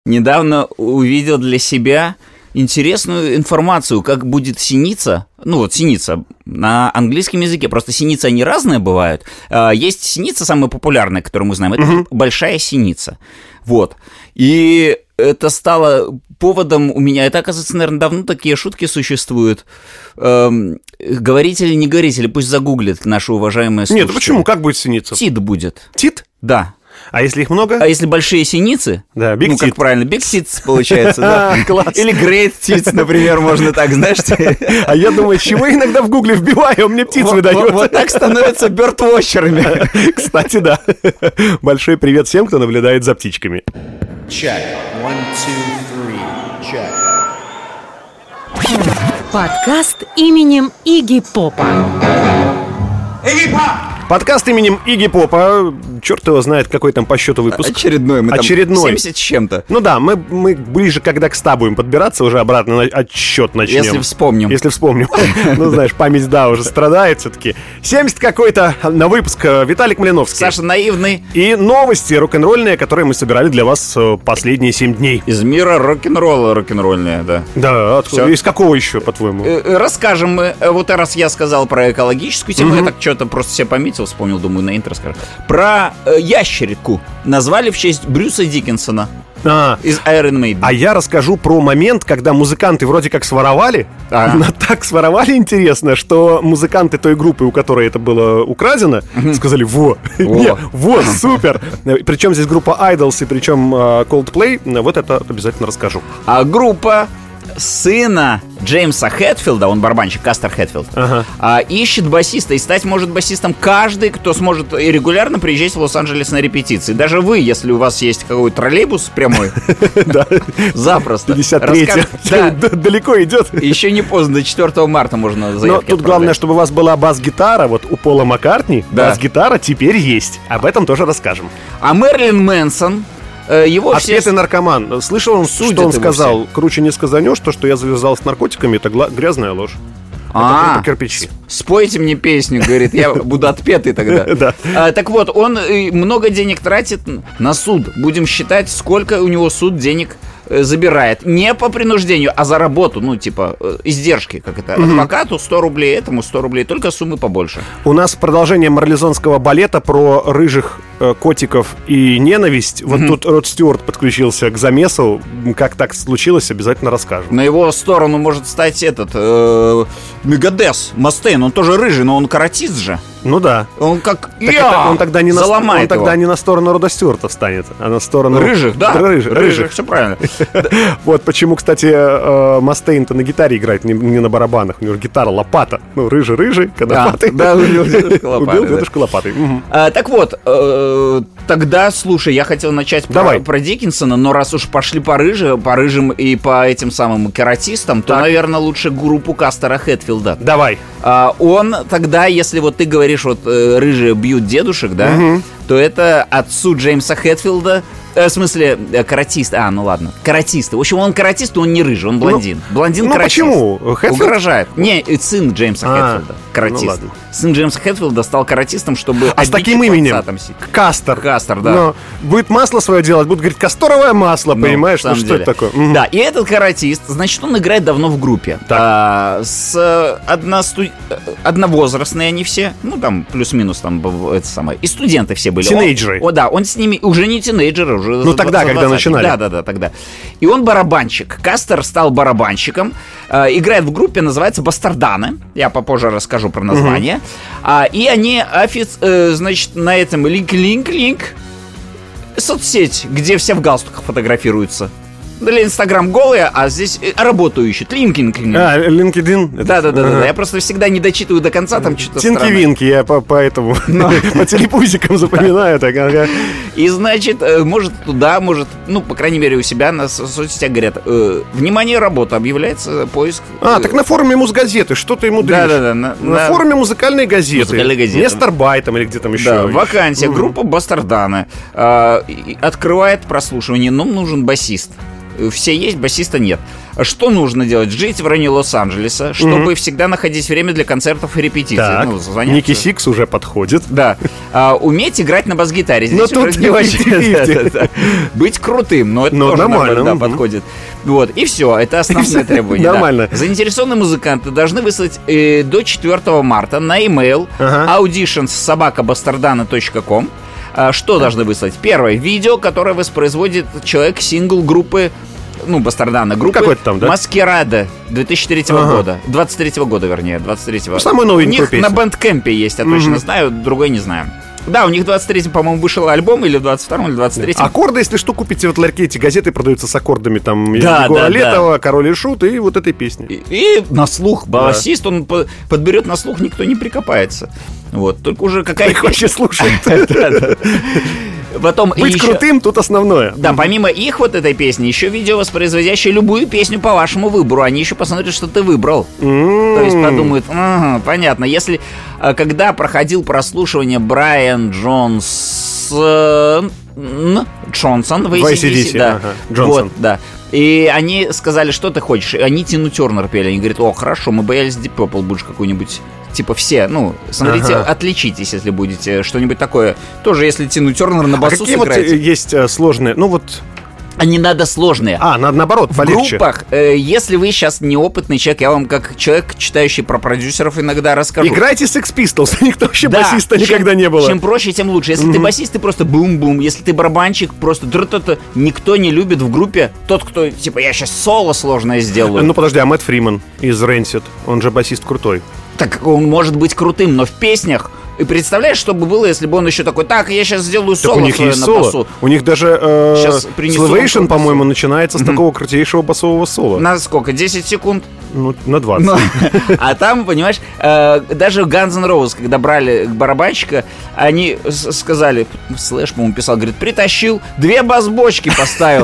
недавно увидел для себя интересную информацию, как будет синица. Ну вот синица на английском языке. Просто синицы, они разные бывают. Есть синица, самая популярная, которую мы знаем. Это большая синица. Вот. И это стало поводом у меня. Это, оказывается, наверное, давно такие шутки существуют. Говорите или не говорите, или пусть загуглят наши уважаемые слушатели. Нет, почему? Как будет синица? Тит будет. Тит? Да. А если их много? А если большие синицы? Да, big ну, как tit. правильно, big tits получается, да. Класс. Или great tits, например, можно так, знаешь. А я думаю, чего я иногда в гугле вбиваю, он мне птиц выдает. Вот так становятся бёрдвотчерами. Кстати, да. Большой привет всем, кто наблюдает за птичками. Check. 1, 2, 3. Check. Подкаст именем Игги Попа. Iggy Pop! Подкаст именем Игги Попа. Черт его знает, какой там по счету выпуск. Очередной. Мы Очередной. Там 70 с чем-то. Ну да, мы ближе, когда к 100 будем подбираться, уже обратно на отсчет начнем. Если вспомним. Если вспомним. Ну, знаешь, память, да, уже страдает все-таки. 70 какой-то на выпуск. Виталик Малиновский. Саша Наивный. И новости рок-н-ролльные, которые мы собирали для вас последние 7 дней. Из мира рок-н-ролла рок-н-ролльные, да. Да, откуда? Из какого еще, по-твоему? Расскажем мы. Вот раз я сказал про экологическую тему, я так что-то просто себе пометил, вспомнил, думаю, на интро скажу. Про ящерику назвали в честь Брюса Диккенсона из Iron Maiden. А я расскажу про момент, когда музыканты вроде как своровали. Но так своровали, интересно, что музыканты той группы, у которой это было украдено, сказали: во, супер. Причем здесь группа Idols и причем Coldplay. Вот это обязательно расскажу. А группа сына Джеймса Хэтфилда, он барабанщик, Кастер Хэтфилд, ищет басиста, и стать может басистом каждый, кто сможет регулярно приезжать в Лос-Анджелес на репетиции. Даже вы, если у вас есть какой-то троллейбус прямой, запросто. 53-й. Далеко идет. Еще не поздно, до 4 марта можно заявки Но тут главное, чтобы у вас была бас-гитара. Вот у Пола Маккартни бас-гитара теперь есть. Об этом тоже расскажем. А Мэрилин Мэнсон, его отпетый наркоман. Слышал он, что он сказал? Круче не сказанешь, то, что я завязал с наркотиками, это грязная ложь. Это кирпичи. Спойте мне песню, говорит, я буду отпетый тогда. Так вот, он много денег тратит на суд. Будем считать, сколько у него суд денег забирает. Не по принуждению, а за работу. Ну, типа, издержки, как это. Адвокату 100 рублей, этому 100 рублей. Только суммы побольше. У нас продолжение марлезонского балета про рыжих котиков и ненависть. Вот тут Род Стюарт подключился к замесу. Как так случилось, обязательно расскажем. На его сторону может стать этот Мегадес, Мастейн. Он тоже рыжий, но он каратист же. Ну да. Он как он тогда не заломает он тогда не на сторону Рода Стюарта встанет, а на сторону рыжих, да. Рыжих, все правильно. Вот почему, кстати, Мастейн-то на гитаре играет, не на барабанах. У него гитара лопата. Ну, рыжий, конопатый. Да, убил дедушку лопатой. Так вот, тогда, слушай, я хотел начать про Диккенсона, но раз уж пошли по рыжим и по этим самым каратистам, то, наверное, лучше группу Кастера Хэтфилда. Давай. Он тогда, если вот ты говоришь, вот рыжие бьют дедушек, да, то это отцу Джеймса Хэтфилда, в смысле, каратист. Ну ладно, каратист. В общем, он каратист, но он не рыжий, он блондин. Блондин-каратист. Почему? Хэтфилд? Угрожает. Не, сын Джеймса Хэтфилда, каратист. Сын Джеймса Хэтфилда стал каратистом, чтобы... А с таким именем? Кастер, да. Но будет масло свое делать, будут говорить, касторовое масло, понимаешь? Что это такое? Да, и этот каратист, значит, он играет давно в группе. Одновозрастные они все, ну там плюс-минус там это самое. И студенты все были. Тинейджеры. Да, он с ними уже не тинейджеры, уже. Ну тогда, когда начинали. Да, тогда. И он барабанщик. Кастер стал барабанщиком. Играет в группе, называется Бастарданы. Я попозже расскажу про название. И они, значит, на этом линк соцсеть, где все в галстуках фотографируются. Для Инстаграм голые, а здесь работу ищут. LinkedIn? Да. Я просто всегда не дочитываю до конца, там что-то странное. Тинки-винки, я поэтому по телепузикам запоминаю. И, значит, может туда, может, ну, по крайней мере, у себя на соцсетях говорят, внимание, работа, объявляется поиск. Так на форуме Музгазеты, что ты ему даешь? Да. На форуме музыкальной газеты. Нестарбай там или где там еще. Да, вакансия, группа Бастарданы. Открывает прослушивание, нам нужен басист. все есть, басиста нет. Что нужно делать? Жить в районе Лос-Анджелеса, чтобы всегда находить время для концертов и репетиций. Так, заняться. Ники Сикс уже подходит. Да. Уметь играть на бас-гитаре. Но Здесь тут уже не очень. Быть крутым, но это тоже нормально. подходит. Вот, и все, это основное требование. Нормально. Заинтересованные музыканты должны выслать до 4 марта на e-mail auditions@bastardаны.com. Что должны выслать? Первое, видео, которое воспроизводит человек-сингл группы, Бастарданы, группы какой-то там, да? Маскарада 2003 года. 23 года, вернее, 23-го. Самую новенькую У них песню. на Бэндкэмпе есть, я точно знаю, другой не знаю. Да, у них в 23-м, по-моему, вышел альбом, или в 22-м, или в 23-м. Аккорды, если что, купите в ларьке, эти газеты продаются с аккордами, там, Да, Егора да, Летова, Король и Шут, и вот этой песни. И на слух басист, он подберет на слух, никто не прикопается. Вот, только уже какая-то... Их вообще слушают. Потом Быть еще... крутым тут основное. Да, помимо их вот этой песни, еще видео, воспроизводящее любую песню по вашему выбору. Они еще посмотрят, что ты выбрал. То есть подумают, понятно. Если, когда проходил прослушивание Брайан Джонсон в AC/DC, да. Джонсон. Вот, да. И они сказали, что ты хочешь. И они Тину Тернер пели. Они говорят, хорошо, мы боялись Deep Purple будешь какую-нибудь... Типа все, смотрите, отличитесь, если будете что-нибудь такое. Тоже, если Тину Тернер на басу какие сыграете. вот есть сложные, А не надо сложные. наоборот, полегче. В группах, если вы сейчас неопытный человек, я вам как человек, читающий про продюсеров, иногда расскажу. Играйте Sex Pistols, у них вообще басиста никогда не было. Чем проще, тем лучше. Если ты басист, ты просто бум-бум. Если ты барабанщик, просто никто не любит в группе тот, кто, типа, я сейчас соло сложное сделаю. Ну подожди, а Мэтт Фриман из Rancid, он же басист крутой. Так он может быть крутым, но в песнях... И представляешь, что бы было, если бы он еще такой, так, я сейчас сделаю соло у них свое есть на соло. басу. У них даже Salvation, вам по-моему, начинается с такого крутейшего басового соло. На сколько? 10 секунд? На 20. А там, понимаешь, даже Guns N' Roses, когда брали барабанщика, они сказали, Слэш, по-моему, писал, говорит, притащил, 2 бас-бочки поставил.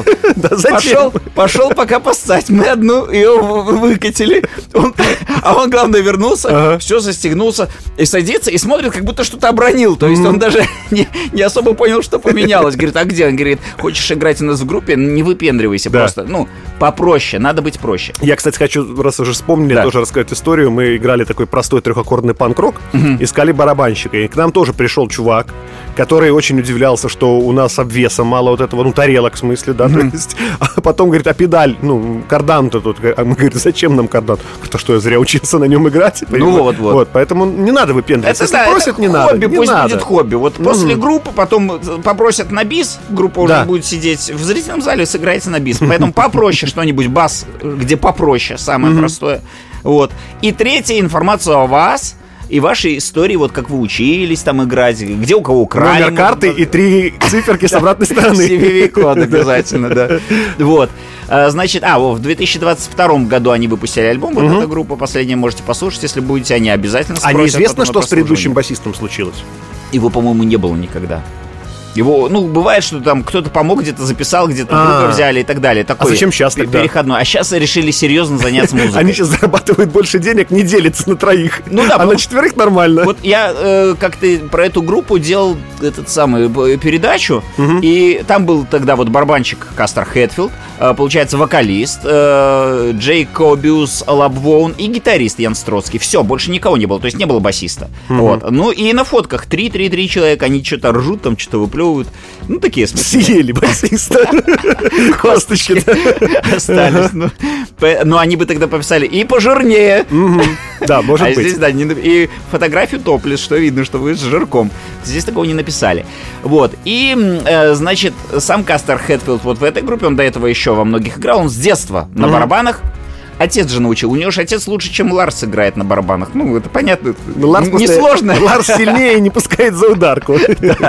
Пошел пока поссать. Мы одну ее выкатили. А он, главное, вернулся, все застегнулся и садится, и смотрит, как будто что-то обронил. То есть он даже не особо понял, что поменялось. Говорит, а где? Он говорит, хочешь играть у нас в группе? Не выпендривайся просто. Попроще, надо быть проще. Я, кстати, хочу, раз уже вспомнили, тоже рассказать историю. Мы играли такой простой трехаккордный панк-рок, искали барабанщика. И к нам тоже пришел чувак, который очень удивлялся, что у нас обвеса мало вот этого, тарелок в смысле, да, то есть. А потом говорит, а педаль, кардан-то тут. А мы говорим, зачем нам кардан? А что, я зря учился на нем играть? Вот, поэтому не надо выпендриваться. Если просят, не надо. Хобби, пусть будет хобби. Вот после группы потом попросят на бис, группа уже будет сидеть в зрительном зале, сыграйте на бис. Поэтому попроще что-нибудь, бас, где попроще, самое простое. Вот. И третья, информация о вас и вашей истории, вот как вы учились там играть, где у кого украли. Номер карты и 3 циферки с обратной стороны. CVV-код обязательно, да. Вот. Значит, в 2022 году они выпустили альбом, вот эта группа последняя, можете послушать, если будете, они обязательно спросят. А неизвестно, что с предыдущим басистом случилось? Его, по-моему, не было никогда. Его, бывает, что там кто-то помог, где-то записал, где-то друга взяли и так далее. Такой зачем сейчас тогда? Переходной. А сейчас решили серьезно заняться музыкой. Они сейчас зарабатывают больше денег, не делятся на 3. Да, а на 4 нормально. Вот я как-то про эту группу делал передачу, и там был тогда вот барабанщик Кастер Хэтфилд, получается, вокалист Джейкобиус Лабвоун и гитарист Ян Строцкий. Все, больше никого не было, то есть не было басиста. Вот. И на фотках 3 человека, они что-то ржут, там что-то выплевывают. Такие смешные. Съели басиста. Косточки остались. Но они бы тогда пописали и пожирнее. Да, может быть. А здесь, и фотографию топлес, что видно, что вы с жирком. Здесь такого не написали. Вот. И, значит, сам Кастер Хэтфилд вот в этой группе, он до этого еще во многих играл, он с детства на барабанах. Отец же научил. У него же отец лучше, чем Ларс играет на барабанах. Это понятно. Несложно. Ларс сильнее и не пускает за ударку.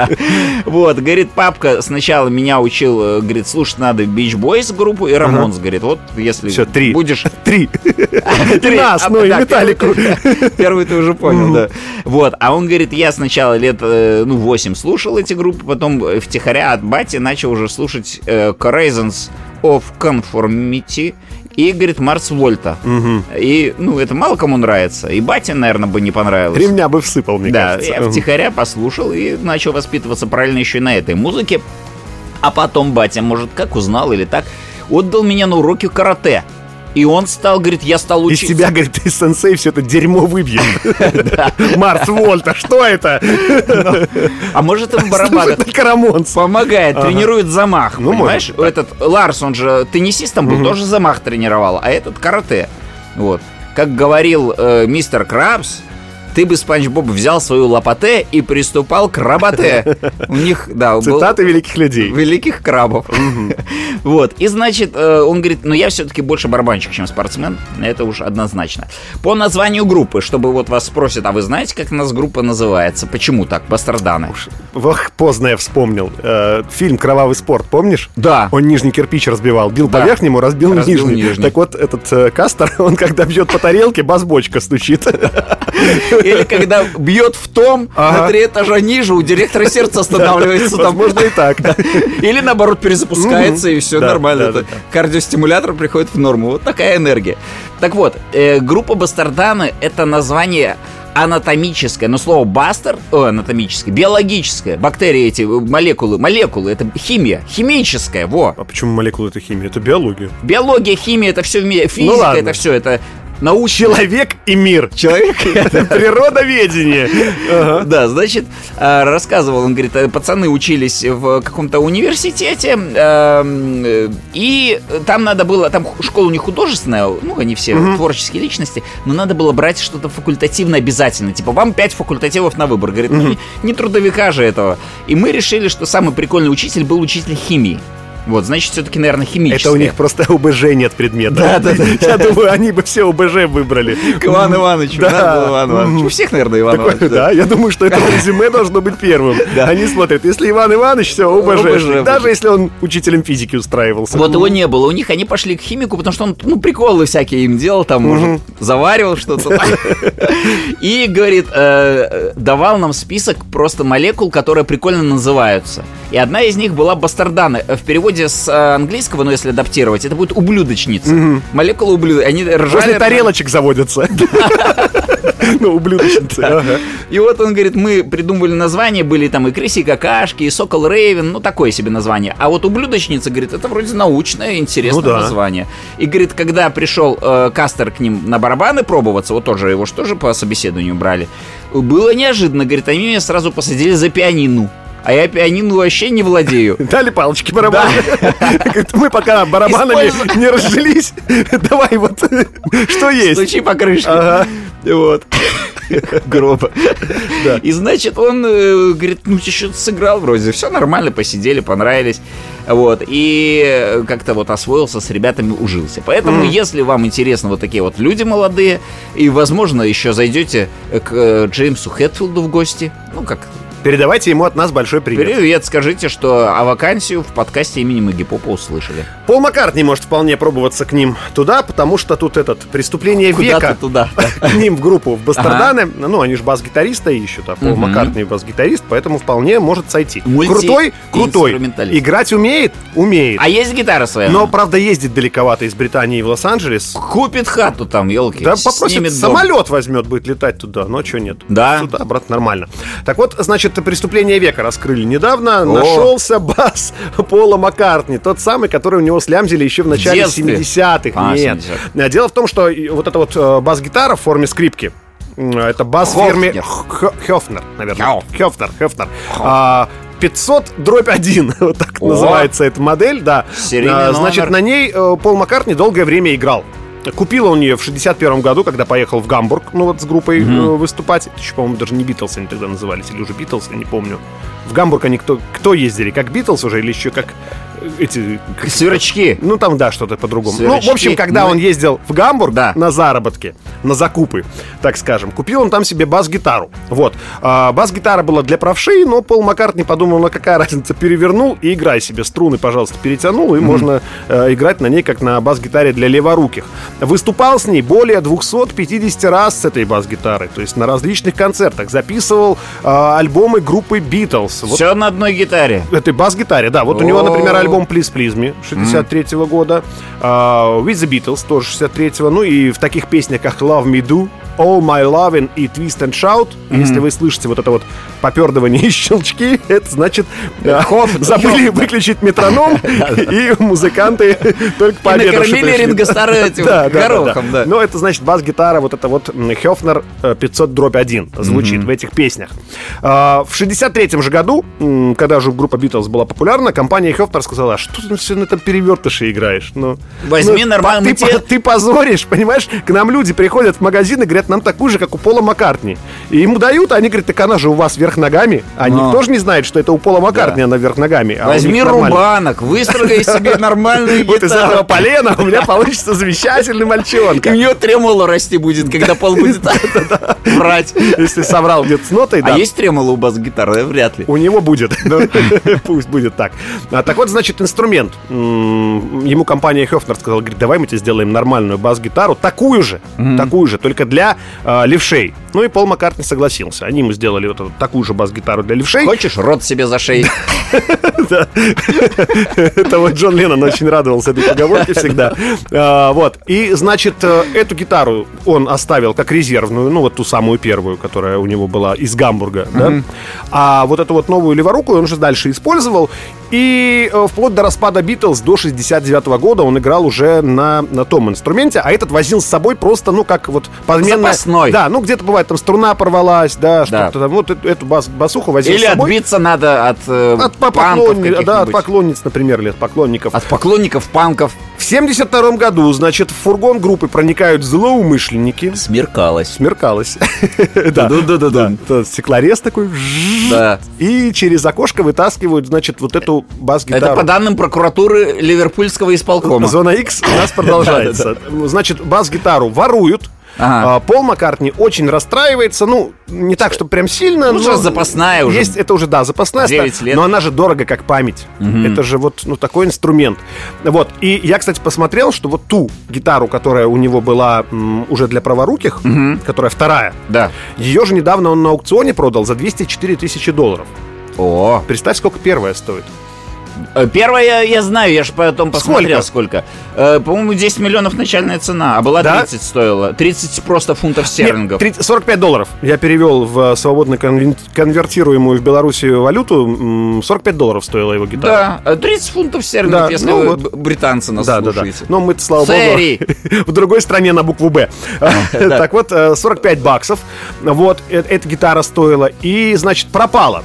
Вот, говорит, папка сначала меня учил, говорит, слушать надо Beach Boys группу и Рамонс. Говорит, вот если все, 3. будешь... 3. И нас, и Металлику. Первый ты уже понял, да. Вот, а он говорит, я сначала лет 8 слушал эти группы, потом втихаря от бати начал уже слушать Corrosions of Conformity и, говорит, Марс Вольта. И, это мало кому нравится. И батя, наверное, бы не понравилось. Ремня бы всыпал, мне кажется. Да, я втихаря послушал и начал воспитываться правильно еще и на этой музыке. А потом батя, может, как узнал или так, отдал меня на уроки карате. И он стал, говорит, я стал учиться. Из тебя, говорит, ты, сенсей, все это дерьмо выбьет. Марс Вольта, что это? А может, им барабан помогает, тренирует замах, понимаешь? Этот Ларс, он же теннисистом был, тоже замах тренировал, а этот карате. Вот. Как говорил мистер Крабс, ты бы, Спанч Боб, взял свою лопате и приступал к работе. У них, да, цитаты великих людей. Великих крабов. Вот. И, значит, он говорит, я все-таки больше барабанщик, чем спортсмен. Это уж однозначно. По названию группы, чтобы вот вас спросят, а вы знаете, как у нас группа называется? Почему так? Бастарданы. Поздно я вспомнил. Фильм «Кровавый спорт», помнишь? Да. Он нижний кирпич разбивал. Бил по верхнему, разбил нижний. Так вот, этот Кастер, он когда бьет по тарелке, бас-бочка стучит. Или когда бьет в том, на 3 этажа ниже, у директора сердце останавливается. Возможно, и так. Или, наоборот, перезапускается, и все нормально. Кардиостимулятор приходит в норму. Вот такая энергия. Так вот, группа Бастарданы — это название анатомическое, но слово бастер, анатомическое, биологическое, бактерии эти, молекулы, это химия, химическая, во. А почему молекулы — это химия? Это биология. Биология, химия — это все физика, это все, это... Человек и мир. Человек это природоведение. Да, значит, рассказывал, он говорит, пацаны учились в каком-то университете, и там надо было, там школа не художественная, они все творческие личности, но надо было брать что-то факультативно обязательно. Типа, вам 5 факультативов на выбор. Говорит, не трудовика же этого. И мы решили, что самый прикольный учитель был учитель химии. Вот, значит, все-таки, наверное, химическое. Это у них просто ОБЖ нет предмета. Да. Я думаю, они бы все ОБЖ выбрали. К Ивану Ивановичу. У всех, наверное, Иван Иванович. Да, я думаю, что это резюме должно быть первым. Они смотрят, если Иван Иванович, все, ОБЖ. Даже если он учителем физики устраивался. Вот его не было. У них они пошли к химику, потому что он, приколы всякие им делал, там, может, заваривал что-то. И, говорит, давал нам список просто молекул, которые прикольно называются. И одна из них была бастарданы. В переводе с английского, но если адаптировать, это будет ублюдочница. Молекулы ублюдочницы. Они ржали. После тарелочек заводятся. Ублюдочницы. И вот он говорит, мы придумывали название, были там и крыси, и какашки, и сокол Рейвен, такое себе название. А вот ублюдочница, говорит, это вроде научное, интересное название. И, говорит, когда пришел Кастер к ним на барабаны пробоваться, вот тоже его тоже по собеседованию брали, было неожиданно, говорит, они меня сразу посадили за пианину. А я пианино вообще не владею. Дали палочки барабаны. Мы пока барабанами не разжились. Давай вот, что есть. Стучи по крышке. Вот. Гроба. И, значит, он говорит, что-то сыграл вроде. Все нормально, посидели, понравились. Вот. И как-то вот освоился с ребятами, ужился. Поэтому, если вам интересны вот такие вот люди молодые, и, возможно, еще зайдете к Джеймсу Хэтфилду в гости, передавайте ему от нас большой привет. Привет, скажите, что о вакансию в подкасте именем Игги Попа услышали. Пол Маккартни может вполне пробоваться к ним туда, потому что тут преступление века. Туда. К ним в группу в Бастарданы. Они же бас-гитариста ищут, а Пол Маккартни бас-гитарист, поэтому вполне может сойти. Крутой. Играть умеет. А есть гитара своя? Но, правда, ездит далековато из Британии в Лос-Анджелес. Купит хату там, елки. Да, попросит, самолет возьмет, будет летать туда, но что нет. Да. Сюда, брат, нормально. Так вот, значит, преступление века раскрыли недавно. Нашелся бас Пола Маккартни. Тот самый, который у него слямзили еще в начале 70-х. Нет. 70-х. Дело в том, что вот эта вот бас-гитара в форме скрипки, это бас в фирме Хёфнер, наверное. Хёфнер. 500/1, вот так называется эта модель, да. Значит, на ней Пол Маккартни долгое время играл. Купил он ее в 61 году, когда поехал в Гамбург, с группой выступать. Это еще, по-моему, даже не Битлз они тогда назывались, или уже Битлз, я не помню. В Гамбург они кто ездили? Как Битлз уже, или еще как эти... Сверчки. Там, да, что-то по-другому. В общем, когда он ездил в Гамбург на заработки, на закупы, так скажем, купил он там себе бас-гитару. Вот. Бас-гитара была для правшей, но Пол Маккартни подумал, какая разница, перевернул и играй себе. Струны, пожалуйста, перетянул, и можно играть на ней, как на бас-гитаре для леворуких. Выступал с ней более 250 раз с этой бас-гитарой, то есть на различных концертах. Записывал альбомы группы Битлз. Все на одной гитаре. Этой бас-гитаре, да. Вот у него, например, альбом Please Please Me 63-го года, With the Beatles тоже 63-го, и в таких песнях, как Love Me Do, All My Lovin' и Twist and Shout. Если вы слышите вот это вот попердывание и щелчки, это значит, забыли выключить метроном, и музыканты только по обеду накормили Ринго Старра этим горохом, да. Но это значит бас-гитара, вот это вот Höfner 500-1 звучит в этих песнях. В 63-м же году, когда же группа Beatles была популярна, компания Höfner сказала: что ты все на этом перевертыше играешь? Возьми нормально. Ты позоришь, понимаешь? К нам люди приходят в магазин и говорят: нам такую же, как у Пола Маккартни. И ему дают, а они говорят: так она же у вас вверх ногами. А никто же не знает, что это у Пола Маккартни она вверх ногами. Возьми рубанок, выстрогай себе нормальную гитару. Вот из этого полена у меня получится замечательный мальчонка. И у него тремоло расти будет, когда Пол будет врать. Если соврал где-то с нотой, да. А есть тремоло у бас-гитары? Вряд ли. У него будет. Пусть будет так. Так вот, значит, инструмент. Ему компания Höfner сказала: говорит, давай мы тебе сделаем нормальную бас-гитару, такую же, только для левшей. Ну и Пол Маккартни согласился. Они ему сделали вот такую же бас-гитару для левшей. Хочешь рот себе за шею? Это вот Джон Леннон очень радовался этой поговорке всегда. Вот. И, значит, эту гитару он оставил как резервную, ну вот ту самую первую, которая у него была из Гамбурга, да? А вот эту вот новую леворукую он уже дальше использовал. И вплоть до распада Битлз до 69-го года он играл уже на том инструменте, а этот возил с собой просто, ну, как вот подменная... Запасной. Да, ну, где-то бывает, там струна порвалась, да, что-то там. Вот эту басуху возил или с собой. Или отбиться надо от поклонниц, например, или от поклонников. От поклонников панков. В 72-м году, значит, в фургон группы проникают злоумышленники. Смеркалось. Да. Стеклорез такой. Да. И через окошко вытаскивают, значит, вот эту бас-гитару. Это по данным прокуратуры Ливерпульского исполкома. Зона X у нас продолжается. Значит, бас-гитару воруют. Пол Маккартни очень расстраивается. Ну, не так, чтобы прям сильно. Ну, сейчас запасная уже. Есть, это уже, да, запасная. 9 лет. Но она же дорого, как память. Это же вот, ну, такой инструмент. Вот. И я, кстати, посмотрел, что вот ту гитару, которая у него была уже для праворуких, которая вторая, да. Ее же недавно он на аукционе продал за $204 тысячи. О. Представь, сколько первая стоит. Первая, я знаю, я же потом посмотрел, сколько. По-моему, 10 миллионов начальная цена, а была 30 стоила. 30 просто фунтов стерлингов. Нет, $45. Я перевел в свободно конвертируемую в Белоруссию валюту. $45 стоила его гитара. Да, 30 фунтов стерлингов, да, если вы британцы нас слушаете. Но мы-то, слава богу, в другой стране на букву «Б». Так вот, $45. Вот, эта гитара стоила. И, значит, пропала,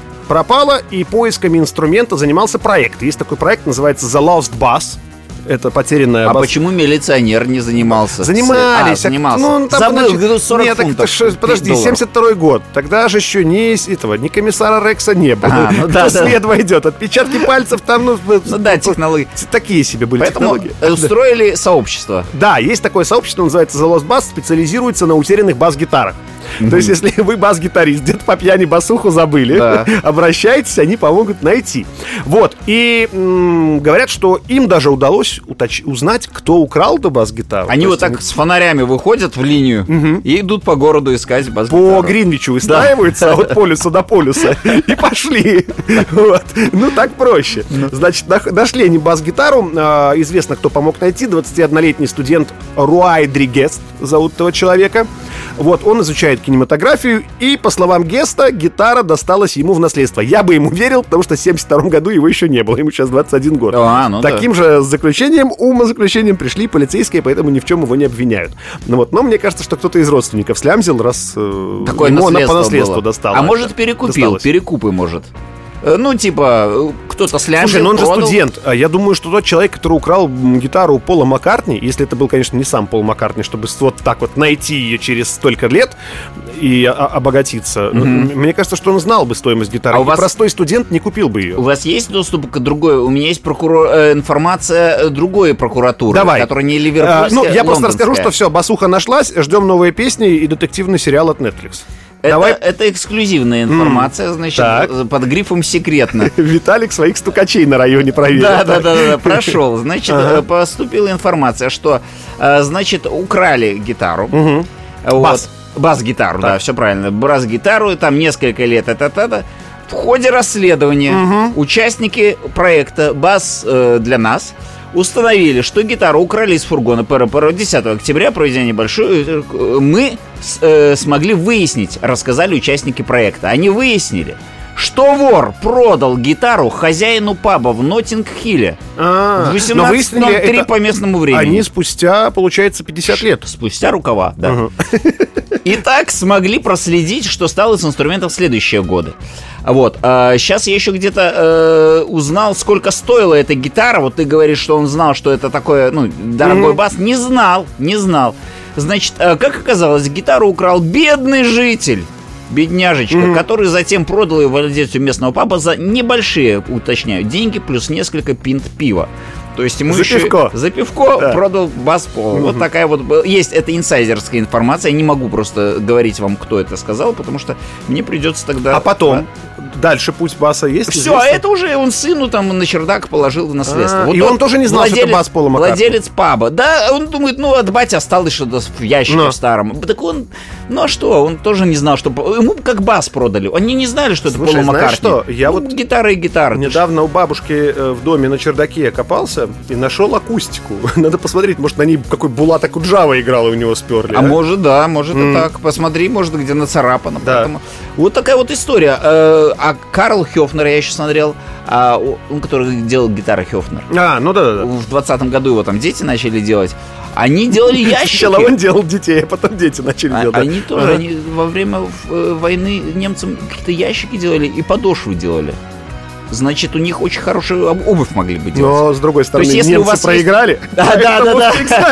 и поисками инструмента занимался проект. Есть такой проект, называется The Lost Bass. Это потерянная... А почему милиционер не занимался? Занимался. Ну, забыл, 40 фунтов. Подожди, $72 год. Тогда же еще ни комиссара Рекса не было. Кто следом идет? Отпечатки пальцев там... Ну да, технологии. Такие себе были технологии. Устроили сообщество. Да, есть такое сообщество, называется The Lost Bass, специализируется на утерянных бас-гитарах. То есть, если вы бас-гитарист, где-то по пьяни басуху забыли, обращайтесь, они помогут найти. Вот, и говорят, что им даже удалось узнать, кто украл эту бас-гитару. Они вот так с фонарями выходят в линию и идут по городу искать бас-гитару. По Гринвичу выстраиваются от полюса до полюса и пошли. Ну, так проще. Значит, нашли они бас-гитару. Известно, кто помог найти. 21-летний студент Руай Дригест зовут этого человека. Вот, он изучает кинематографию, и, по словам Геста, гитара досталась ему в наследство. Я бы ему верил, потому что в 72 году его еще не было, ему сейчас 21 год. Таким же умозаключением пришли полицейские, поэтому ни в чем его не обвиняют. Но мне кажется, что кто-то из родственников слямзил, раз такое ему по наследству досталось. А может, перекупил, перекупы может. Ну, типа, кто-то слямзил. Слушай, но он же студент. Я думаю, что тот человек, который украл гитару у Пола Маккартни, если это был, конечно, не сам Пол Маккартни, чтобы вот так вот найти ее через столько лет и обогатиться, мне кажется, что он знал бы стоимость гитары. И простой студент не купил бы ее. У вас есть доступ к другой? У меня есть информация другой прокуратуры, которая не ливерпульская, я просто расскажу, что все, басуха нашлась, ждем новые песни и детективный сериал от Netflix. Это эксклюзивная информация, значит, под грифом «секретно». Виталик своих стукачей на районе проверил. Да, прошел. Значит, поступила информация, что, значит, украли гитару. Бас-гитару, да, все правильно. Бас-гитару, там несколько лет, в ходе расследования участники проекта «Бас для нас» установили, что гитару украли из фургона ПРПР 10 октября, проведя небольшую... Мы смогли выяснить, рассказали участники проекта. Они выяснили, что вор продал гитару хозяину паба в Ноттинг-Хилле в 18:03 по местному времени. Они спустя, получается, 50 лет. Спустя рукава, да. И так смогли проследить, что стало с инструментом в следующие годы. Вот. Сейчас я еще где-то узнал, сколько стоила эта гитара. Вот ты говоришь, что он знал, что это такое, дорогой бас. Не знал. Значит, как оказалось, гитару украл бедный житель. Бедняжечка, который затем продал ее владельцу местного паба за небольшие, уточняю, деньги плюс несколько пинт пива. То есть ему за пивко продал бас Пола. Вот такая вот... Есть это инсайдерская информация. Я не могу просто говорить вам, кто это сказал, потому что мне придется тогда... А потом? Дальше путь баса есть? Все, а это уже он сыну там на чердак положил в наследство. Вот и он тоже не знал, что это бас Пола Маккартни? Владелец паба. Да, он думает, от бати осталось что-то в ящике старом. Так он... Ну а что? Он тоже не знал, что... Ему как бас продали. Они не знали, что это Пола Маккартни. Знаешь что? Я вот гитара и гитара. Недавно у бабушки в доме на чердаке копался и нашел акустику. Надо посмотреть, может, на ней какой Булат Акуджава играл, и у него сперли. Может, да, может и так. Посмотри, может, где нацарапано. Да. Поэтому... Вот такая вот история. А Карл Хёфнер, я еще смотрел, он, который делал гитары Хёфнер. Ну да. В 2020 году его там дети начали делать. Они делали ящики. Сначала он делал детей, а потом дети начали делать. Они тоже, они во время войны немцам какие-то ящики делали и подошвы делали. Значит, у них очень хорошую обувь могли бы делать. Но, с другой стороны, есть, немцы проиграли. Да.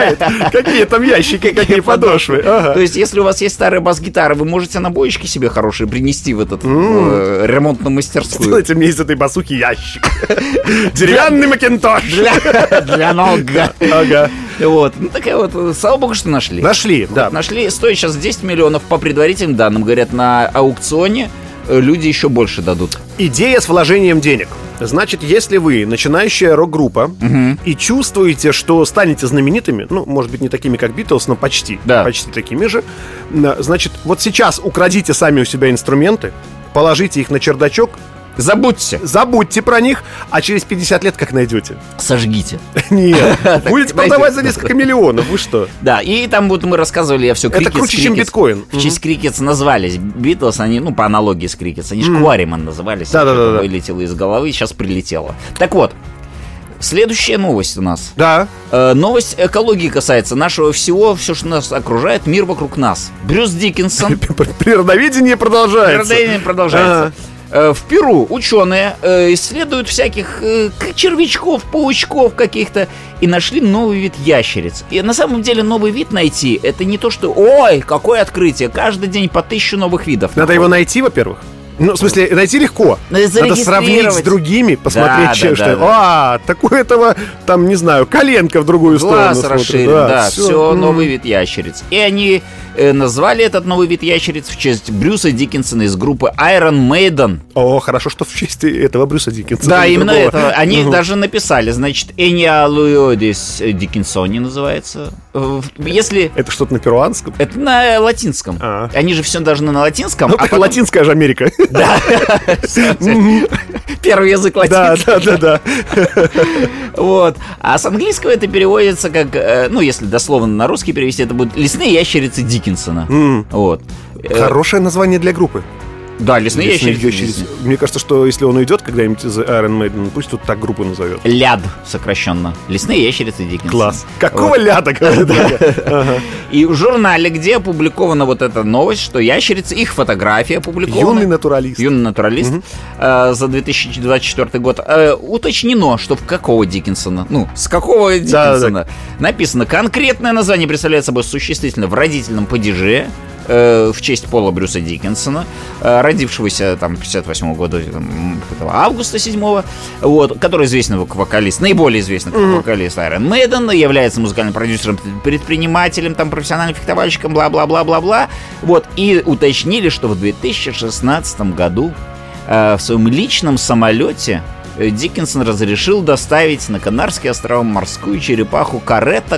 Какие там ящики, какие подошвы. То есть, если у вас есть старая бас-гитара, вы можете набоечки себе хорошие принести в этот ремонтную мастерскую. Сделайте мне из этой басухи ящик. Деревянный макинтош. Для ног. Ага. Вот. Такая вот, слава богу, что нашли. Нашли, да. Нашли, стоит сейчас 10 миллионов по предварительным данным. Говорят, на аукционе люди еще больше дадут. Идея с вложением денег. Значит, если вы начинающая рок-группа и чувствуете, что станете знаменитыми, может быть, не такими, как Битлз, но почти такими же, значит, вот сейчас украдите сами у себя инструменты, положите их на чердачок, забудьте про них, а через 50 лет как найдете? Сожгите. Нет, будете продавать за несколько миллионов, вы что? Да, и там вот мы рассказывали, я все Крикетс. Это круче, чем биткоин. В честь Крикетс назвались Битлз, они, по аналогии с Крикетс, они же Квариман назывались. Да. Вылетело из головы, сейчас прилетело. Так вот, следующая новость у нас. Да. Новость экологии касается нашего всего, все, что нас окружает, мир вокруг нас. Брюс Диккенсон. Природоведение продолжается. В Перу ученые исследуют всяких червячков, паучков каких-то и нашли новый вид ящериц. И на самом деле новый вид найти — это не то, что «Ой, какое открытие! Каждый день по 1000 новых видов». Надо его найти, во-первых. В смысле, найти легко. Надо сравнить с другими, посмотреть, что такое этого, там, не знаю, коленка в другую сторону. Глаз расширен, все, новый вид ящериц. И они назвали этот новый вид ящериц в честь Брюса Диккенсона из группы Iron Maiden. О, хорошо, что в честь этого Брюса Диккенсона. Да, именно этого. Они даже написали, значит, Enya Luodis Dickinsoни называется. Если... Это что-то на перуанском? Это на латинском. Они же все должны на латинском. Латинская же Америка. Да. Первый язык латинский. Да. Вот. А с английского это переводится как, если дословно на русский перевести, это будет «Лесные ящерицы Диккенсона». Вот. Хорошее название для группы. Да, лесные ящерицы. Мне кажется, что если он уйдет когда-нибудь из Iron Maiden, пусть тут так группу назовет. Ляд, сокращенно. Лесные ящерицы Диккенсона. Класс. Какого ляда? И в журнале, где опубликована вот эта новость, что ящерицы, их фотография опубликована. Юный натуралист. За 2024 год. Уточнено, что в какого Диккенсона. С какого Диккенсона. Написано, конкретное название представляет собой существительное в родительном падеже в честь Пола Брюса Диккенсона, родившегося там 58 года августа 7-го, вот, который известный как вокалист, наиболее известный как вокалист Iron Maiden, является музыкальным продюсером, предпринимателем, там, профессиональным фехтовальщиком, бла-бла-бла-бла-бла. Вот, и уточнили, что в 2016 году в своем личном самолете Диккенсон разрешил доставить на Канарские острова морскую черепаху Карета.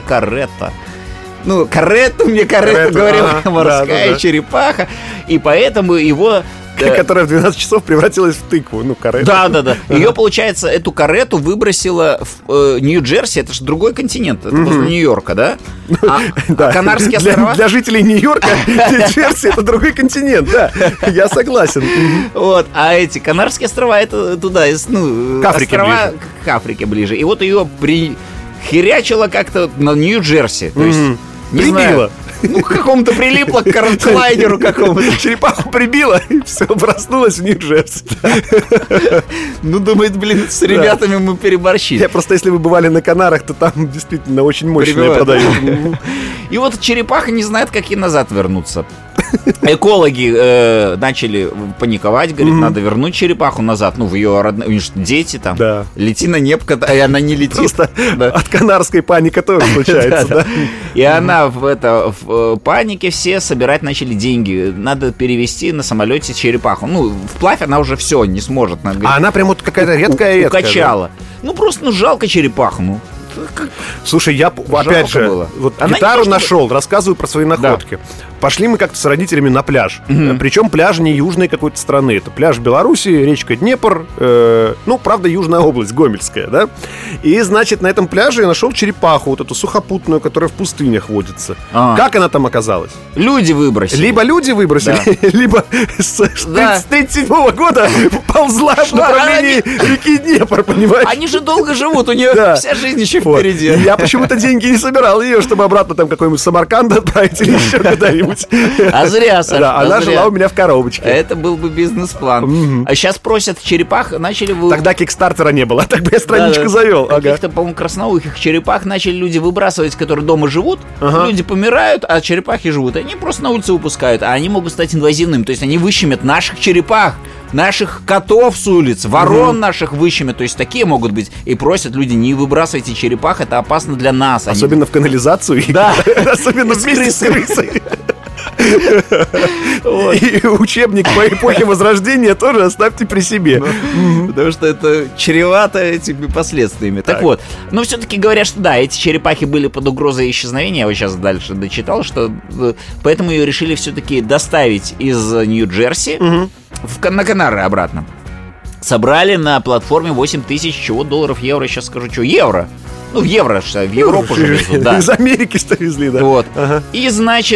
Карету, говорила морская черепаха. И поэтому его которая в 12 часов превратилась в тыкву. Ну, карету. Да. Ее, получается, эту карету выбросила в Нью-Джерси. Это же другой континент. Это возле Нью-Йорка, да? Да. Канарские острова? Для жителей Нью-Йорка Нью-Джерси — это другой континент, да. Я согласен. Вот. А эти Канарские острова — это туда, к Африке острова ближе. к Африке ближе. И вот ее прихерячило как-то на Нью-Джерси. То есть, не Прибило. знаю, ну, к какому-то прилипло, к картлайнеру какому-то. Черепаху прибило, и все, проснулась в Нью-Джерси. Ну, думает, блин, с ребятами мы переборщили. Я просто, если вы бывали на Канарах, то там действительно очень мощные Прибивает. продают. И вот черепаха не знает, как ей назад вернуться. Экологи начали паниковать, говорит, надо вернуть черепаху назад. Ну, в ее родные, у нее же дети там. Да. Лети на небо, и она не летит. Просто Да. от канарской паника тоже случается, да? И она в панике все собирать начали деньги. Надо перевезти на самолете черепаху. Ну, вплавь она уже все не сможет. Она, говорит, А она прям вот какая-то редкая. укачала. Ну, просто, жалко черепаху, ну. Слушай, я опять же было. вот Она гитару не то, нашел, рассказываю про свои находки. Пошли мы как-то с родителями на пляж. Причем пляж не южной какой-то страны. Это пляж Беларуси, речка Днепр. Ну, правда, Южная область, Гомельская, да? И, значит, на этом пляже я нашел черепаху, вот эту сухопутную, которая в пустынях водится. Как она там оказалась? Люди выбросили. Либо люди выбросили, либо с 1937 года ползла в направлении реки Днепр, понимаешь? Они же долго живут, у нее Да. вся жизнь еще Вот. впереди. Я почему-то деньги не собирал ее, чтобы обратно там какой-нибудь Самарканд отправить или еще куда-нибудь. А зря, Саша, Да, она а зря. жила у меня в коробочке. Это был бы бизнес-план. А сейчас просят черепах, начали Тогда кикстартера не было, так бы я страничку завел. Ага. Каких-то, по-моему, красноухих черепах начали люди выбрасывать, которые дома живут. Люди помирают, а черепахи живут. Они просто на улице выпускают, а они могут стать инвазивными. То есть они выщемят наших черепах, наших котов с улиц, ворон наших выщемят. То есть такие могут быть. И просят люди, не выбрасывайте черепах, это опасно для нас. Они- Особенно в канализацию. Да. Особенно вместе с крысой. И учебник по эпохе Возрождения тоже оставьте при себе. Потому что это чревато этими последствиями. Так вот, но все-таки говорят, что да, эти черепахи были под угрозой исчезновения. Я вот сейчас дальше дочитал, что поэтому ее решили все-таки доставить из Нью-Джерси на Канары обратно. Собрали на платформе 8 тысяч чего долларов, евро, сейчас скажу, что евро. Ну, в евро, что в Европу же везут, да. Из Америки что везли, да. Вот. И, значит,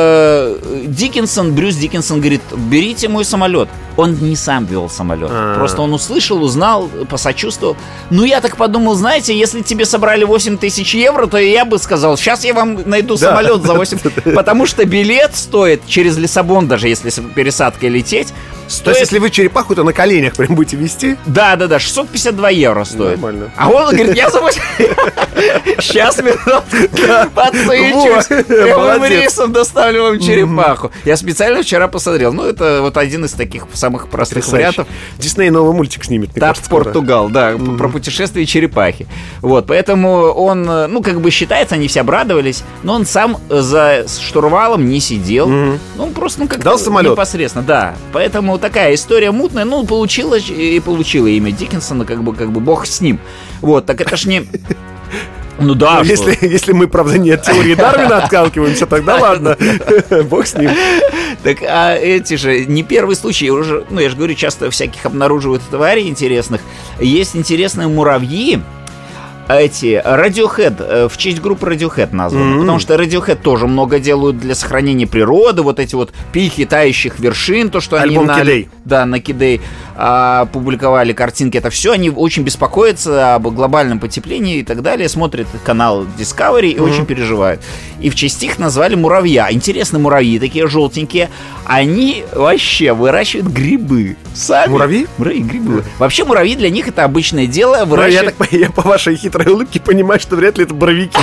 Брюс Диккенсон говорит, берите мой самолет. Он не сам вел самолет. Просто он услышал, узнал, посочувствовал. Ну, я так подумал, знаете, если тебе собрали 8 тысяч евро, то я бы сказал, сейчас я вам найду самолет за 8. Потому что билет стоит через Лиссабон, даже если с пересадкой лететь, То стоит... есть, если вы черепаху, то на коленях прям будете вести? Да, 652 евро стоит. Нормально. А он говорит, я за 8... Сейчас подсычусь. Прямым Молодец. рейсом доставлю вам черепаху. Я специально вчера посмотрел. Ну, это вот один из таких самых простых вариантов. Дисней новый мультик снимет, мне Так, кажется, скоро. Португал, да, про путешествие черепахи. Вот, поэтому он, ну, как бы считается, они все обрадовались, но он сам за штурвалом не сидел. Ну, он просто, ну, как Дал самолет. непосредственно, да. Поэтому такая история мутная, ну, получила имя Диккенсона, как бы бог с ним. Вот, так это ж не... Ну да, Ну, если мы, правда, не от теории Дарвина отталкиваемся, тогда ладно. Бог с ним. Так, а эти же, не первый случай, уже, ну, я же говорю, часто всяких обнаруживают тварей интересных. Есть интересные муравьи, эти, Radiohead, в честь группы Radiohead названы, потому что Radiohead тоже много делают для сохранения природы, вот эти вот пики тающих вершин, то, что Альбом они Kidday. на Kidday публиковали картинки, это все, они очень беспокоятся об глобальном потеплении и так далее, смотрят канал Discovery и очень переживают. И в честь их назвали муравья. Интересные муравьи, такие желтенькие, они вообще выращивают грибы. Сами. Муравьи? Грибы. Вообще муравьи для них это обычное дело, Ну, выращивать... я по вашей хитрой улыбке понимаю, что вряд ли это боровики.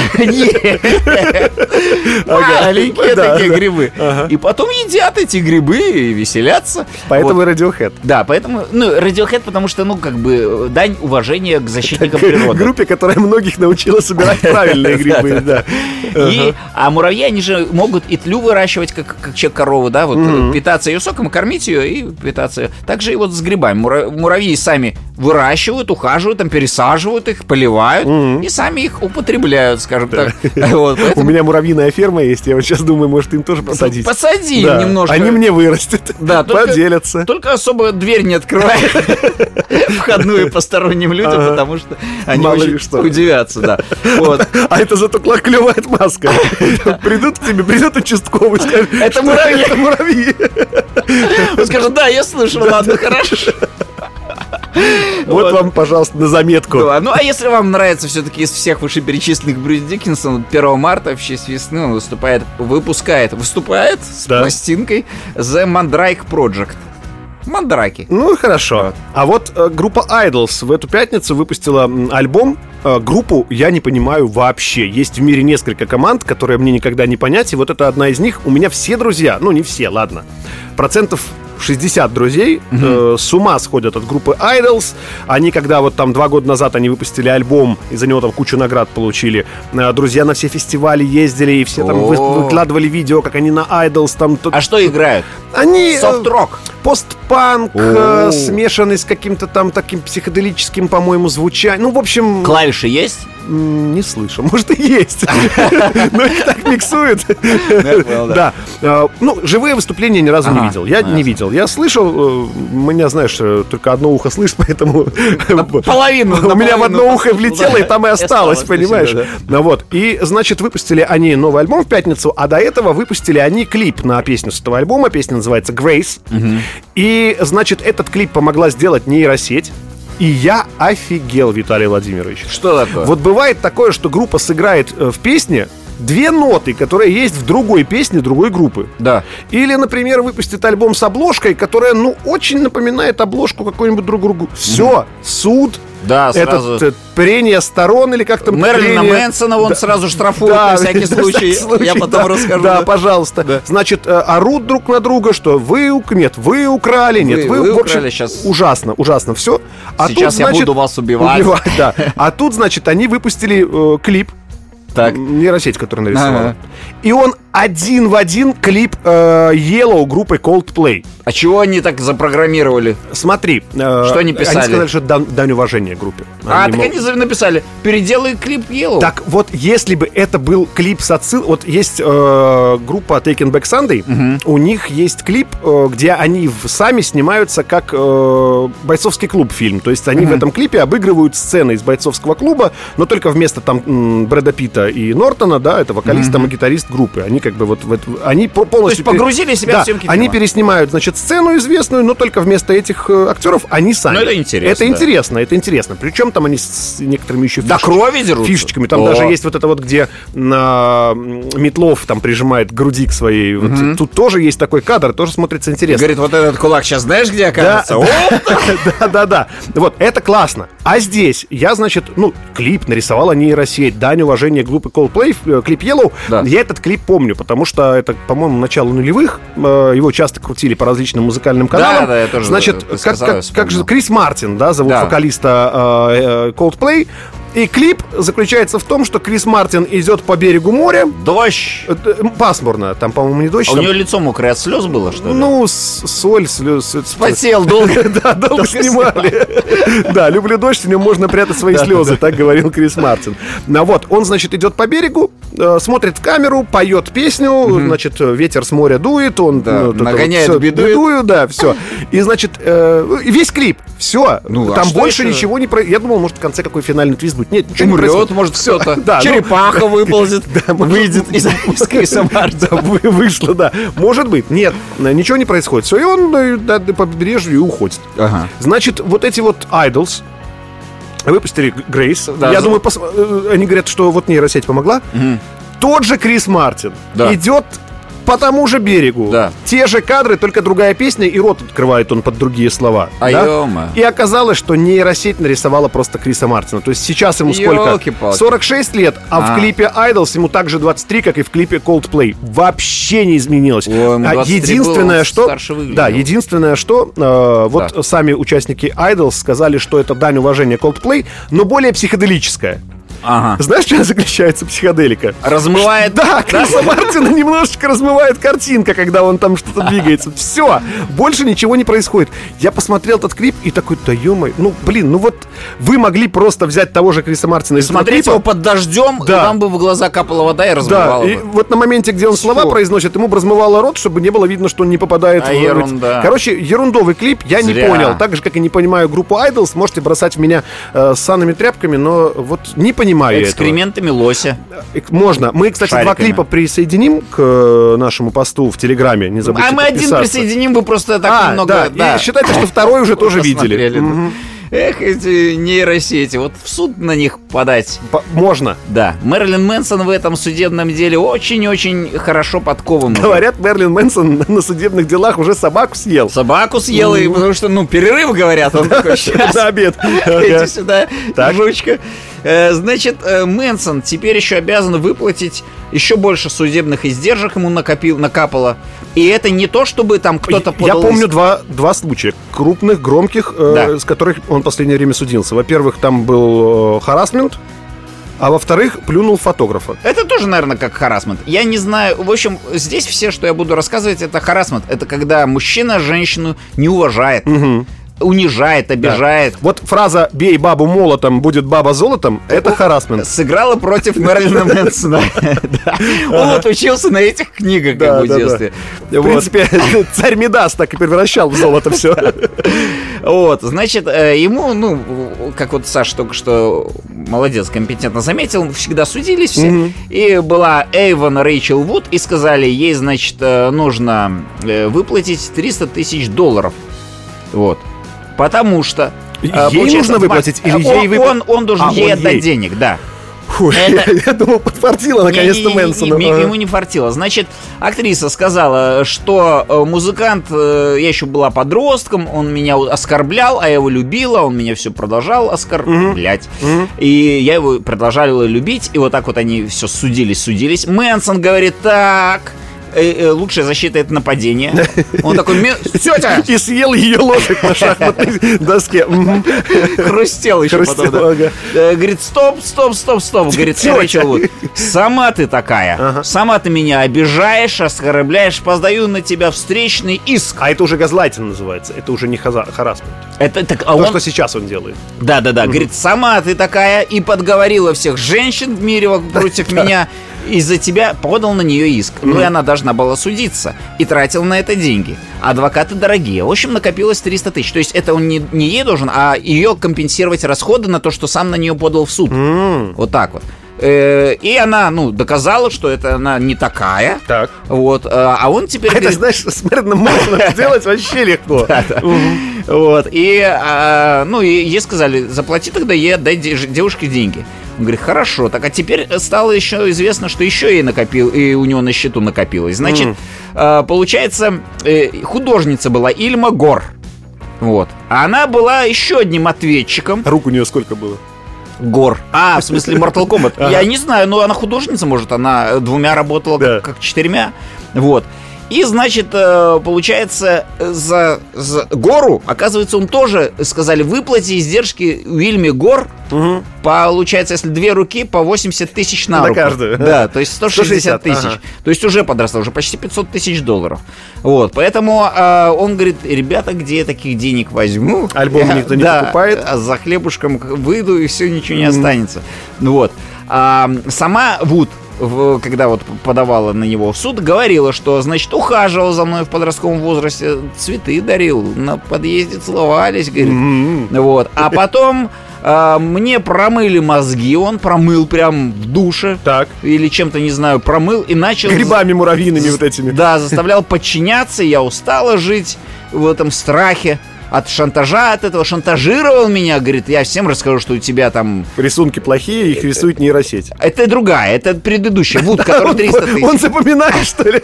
Маленькие Да, такие да. грибы. И потом едят эти грибы и веселятся. Поэтому Вот. и Radiohead. Да, поэтому, ну, Radiohead, потому что, ну, как бы, дань уважения к защитникам природы. Группе, которая многих научила собирать правильные грибы, да. А муравьи, они же могут и тлю выращивать, как человек корову, да, вот питаться ее соком, кормить ее и питаться. Так же и вот с грибами. Муравьи сами выращивают, ухаживают, там пересаживают их, поливают собирают и сами их употребляют, скажем так. Вот, У поэтому меня муравьиная ферма есть, я вот сейчас думаю, может, им тоже посадить. посади Да. немножко. Они мне вырастут, Да, поделятся. Только особо дверь не открывай входную посторонним людям, потому что они Мало ли очень что. удивятся, да. Вот. А это зато клевая отмазка. Придут к тебе, придет участковый, скажет, Это муравьи. это муравьи. Он скажет, да, я слышал, ладно, хорошо. Вот вам, пожалуйста, на заметку. Да, ну а если вам нравится все-таки из всех вышеперечисленных Брюс Диккенсон, 1 марта в честь весны он выступает с Да. пластинкой The Mandrake Project. Мандраки. Ну, хорошо. А вот группа Idols в эту пятницу выпустила альбом. Группу я не понимаю вообще. Есть в мире несколько команд, которые мне никогда не понять, и вот это одна из них. У меня все друзья, ну не все, ладно, 60% друзей с ума сходят от группы Idols. Они, когда вот там 2 года назад они выпустили альбом, и за него там кучу наград получили, друзья на все фестивали ездили, и все там выкладывали видео, как они на Idols там... А что играют? Они... Софт-рок. Постпанк, смешанный с каким-то там таким психоделическим, по-моему, звучанием. Ну, в общем... Клавиши есть? Не слышу. Может, и есть. Но их так миксуют. Да. Ну, живые выступления ни разу не видел. Я не видел. Я слышал, у меня, знаешь, только одно ухо слышит, поэтому... Половину. У меня в одно ухо влетело, и там и осталось, понимаешь? Ну вот. И, значит, выпустили они новый альбом в пятницу, а до этого выпустили они клип на песню с этого альбома. Песня называется «Grace». И, значит, этот клип помогла сделать нейросеть. И я офигел, Виталий Владимирович. Что такое? Вот бывает такое, что группа сыграет в песне 2 ноты, которые есть в другой песне другой группы. Да. Или, например, выпустит альбом с обложкой, которая, ну, очень напоминает обложку какой-нибудь другую. Все, суд. Да, сразу. Это прение сторон или как там... Мэрилина трение. Мэнсона вон сразу штрафуют Да, на всякий случай. Я потом расскажу. Да, пожалуйста. Да. Значит, орут друг на друга, что вы украли, нет, вы в общем, украли, сейчас. ужасно, все. Сейчас я буду вас убивать. Да. А тут, значит, они выпустили клип. Так. Нейросеть, которую нарисовала. Ага. И он один в один клип Yellow группы Coldplay. А чего они так запрограммировали? Смотри. Что они писали? Они сказали, что это дань уважения группе. Так они написали, переделай клип Yellow. Так вот, если бы это был клип с отсылкой... Вот есть группа Taking Back Sunday, у них есть клип, где они сами снимаются как бойцовский клуб фильм. То есть они в этом клипе обыгрывают сцены из бойцовского клуба, но только вместо там Брэда Питта и Нортона, да, это вокалист и гитарист группы. Они как бы вот они полностью... То есть погрузили себя в съемки фильма. Они переснимают, значит, сцену известную, но только вместо этих актеров они сами. Ну, это интересно. Это интересно, это интересно. Причем там они с некоторыми еще до крови дерутся. Фишечками. Там даже есть вот это вот, где Метлов там прижимает к груди к своей. Вот, тут тоже есть такой кадр, тоже смотрится интересно. Говорит, вот этот кулак сейчас знаешь, где окажется? Да. Вот, это классно. А здесь я, значит, клип нарисовала нейросеть, дань уважения группы Coldplay, клип Yellow. Да. Я этот клип помню, потому что это, по-моему, начало нулевых. Его часто крутили по различным музыкальным каналам. Да, я тоже. Значит, как же Крис Мартин, да, зовут вокалиста Coldplay. И клип заключается в том, что Крис Мартин идет по берегу моря. Дождь. Пасмурно, там, по-моему, не дождь. А у нее лицо мокрое от слез было, что ли? Ну, соль, слез. Спотел долго. Да, долго снимали. Да, люблю дождь, в нем можно прятать свои слезы, так говорил Крис Мартин. Ну вот, он, значит, идет по берегу, смотрит в камеру, поет песню, значит, ветер с моря дует, он нагоняет беду. Да, все. И, значит, весь клип, все. Там больше ничего не происходит. Я думал, может, в конце какой финальный твист будет. Нет, ничего не происходит. Умрет, может, кто-то. Да, черепаха выползет, выйдет из Криса Мартина. Вышло, да. Может быть. Нет, ничего не происходит. Все, и он по побережью и уходит. Значит, вот эти вот Idols выпустили Grace. Я думаю, они говорят, что вот нейросеть помогла. Тот же Крис Мартин идет по тому же берегу. Да. Те же кадры, только другая песня, и рот открывает он под другие слова. И оказалось, что нейросеть нарисовала просто Криса Мартина. То есть сейчас ему сколько? 46 лет, а в клипе Idols ему также 23, как и в клипе Coldplay. Вообще не изменилось. Единственное, что сами участники Idols сказали, что это дань уважения Coldplay, но более психоделическая. Ага. Знаешь, в чем заключается психоделика? Размывает. Да, Криса Мартина немножечко размывает картинка, когда он там что-то двигается. Все, больше ничего не происходит. Я посмотрел этот клип и такой, да ё-моё, ну блин, ну вот вы могли просто взять того же Криса Мартина из Смотреть клипа. его под дождем, Да. и вам бы в глаза капала вода и Да, размывала и бы. вот на моменте, где он слова произносит, ему бы размывало рот, чтобы не было видно, что он не попадает в... ерунда. Короче, ерундовый клип, я не Зря. понял. Так же, как и не понимаю группу Idols, можете бросать в меня ссаными тряпками, но вот не понимаю этого. Экскрементами лося. Можно. Мы, кстати, два Шариками. клипа присоединим к нашему посту в Телеграме. Не забудьте А мы один подписаться. присоединим, вы просто так немного... да. И считайте, что второй уже тоже видели. посмотрели, да. Мгм. Эх, эти нейросети, вот в суд на них подать. Можно. Да, Мэрилин Мэнсон в этом судебном деле очень-очень хорошо подкован. уже. Говорят, Мерлин Мэнсон на судебных делах уже собаку съел. Собаку съела, и потому что, перерыв, говорят, он такой, сейчас, На обед. иди сюда, Так. жучка. Значит, Мэнсон теперь еще обязан выплатить еще больше судебных издержек, ему накапало. И это не то, чтобы там кто-то Я подал... помню два случая крупных, громких, Да. с которых он в последнее время судился. Во-первых, там был харассмент, а во-вторых, плюнул фотографа. Это тоже, наверное, как харассмент. Я не знаю. В общем, здесь все, что я буду рассказывать, это харассмент. Это когда мужчина женщину не уважает, унижает, обижает. Вот фраза «бей бабу молотом, будет баба золотом» — это харассмент. Сыграла против Мэрилина Мэнсона. Да. Он вот учился на этих книгах как бы в детстве. В принципе, царь Мидас так и превращал в золото все. Вот, значит, ему, как вот Саша только что молодец, компетентно заметил, всегда судились все. И была Эйвон Рэйчел Вуд, и сказали, ей, значит, нужно выплатить $300 тысяч. Вот. Потому что... Ей получается, нужно выплатить или ей выплатить? Он должен А, ей он отдать ей. денег, да. Фу, я думал, подфартило наконец-то Мэнсону. Ему не фартило. Значит, актриса сказала, что музыкант, я еще была подростком, он меня оскорблял, а я его любила, он меня все продолжал оскорблять. И я его продолжала любить, и вот так вот они все судились. Мэнсон говорит, так... лучшая защита — это нападение. Он такой, тетя! И съел ее ложек на шахматной доске. Хрустел еще Хрустел, потом. Да. ага. Говорит, стоп. Говорит, Рэйчел Вуд, сама ты такая. Сама ты меня обижаешь, оскорбляешь. Подаю на тебя встречный иск. А это уже газлайтинг называется. Это уже не харассмент. Это так, То, что сейчас он делает. Да. Говорит, сама ты такая. И подговорила всех женщин в мире против меня. Из-за тебя подал на нее иск. Ну и она должна была судиться. И тратил на это деньги. Адвокаты дорогие. В общем, накопилось 300 тысяч. То есть это он не ей должен, а ее компенсировать расходы на то, что сам на нее подал в суд. Вот так вот. И она, доказала, что это она не такая. Так. Вот. А он теперь... Это, знаешь, с Мэрилином Мэнсоном сделать вообще легко. Вот. И ей сказали, заплати тогда ей, отдай девушке деньги. Он говорит, хорошо. Так, а теперь стало еще известно, что еще ей накопил, и у него на счету накопилось. Значит, получается, художница была Ильма Гор. Вот. А она была еще одним ответчиком. Рук у нее сколько было? Гор. В смысле Mortal Kombat. Я не знаю, но она художница, может, она 2 работала, Да. как 4. Вот. И, значит, получается, за Гору, оказывается, он тоже, сказали, выплати издержки Уильме Гор. Получается, если 2 руки, по 80 тысяч на руку. каждую. Да, то есть 160 тысяч. ага. То есть уже подросло, уже почти $500 тысяч. Вот, поэтому он говорит, ребята, где я таких денег возьму? Альбом никто не покупает. А за хлебушком выйду, и все, ничего не останется. Вот. Сама Вуд, когда вот подавала на него в суд, говорила, что, значит, ухаживал за мной в подростковом возрасте, цветы дарил, на подъезде целовались, говорит. Вот. А потом мне промыли мозги, он промыл прям в душе. Так. Или чем-то, не знаю, промыл и начал... Грибами муравьиными вот этими. Да, заставлял подчиняться, я устала жить в этом страхе. От шантажа, от этого шантажировал меня, говорит, я всем расскажу, что у тебя там... Рисунки плохие, их рисует нейросеть. Это другая, это предыдущая, Вуд, который 300 тысяч. Он запоминает, что ли?